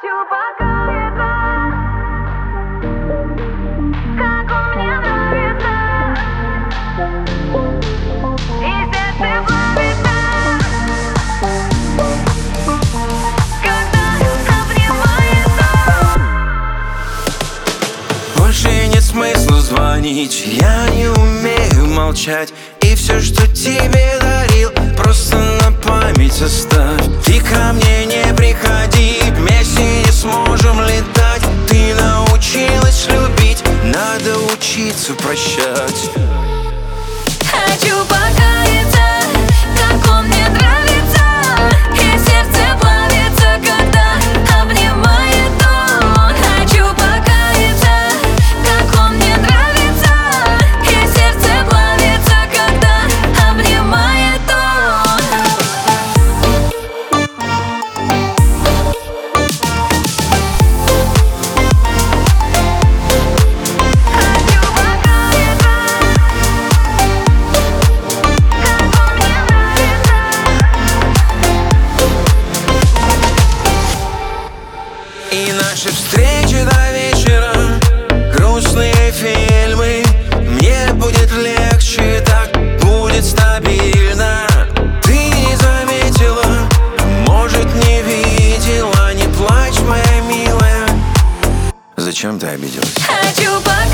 Хочу покаяться, как он мне нравится, и сердце плавится, когда обнимает он. Больше нет смысла звонить, я не умею молчать. И все, что тебе дарил, просто на память оставь. Ты ко мне не приходи, вместе не сможем летать. Ты научилась любить, надо учиться прощать. Хочу покаяться, как он мне нравится, и сердце плавится, когда обнимает он. Хочу покаяться, как он мне нравится, и сердце плавится, когда обнимает он. Хочу покаяться, И наши встречи до вечера, грустные фильмы. Мне будет легче, так будет стабильно. Ты не заметила, может не видела. Не плачь, моя милая. Зачем ты обиделась? хочу покаяться.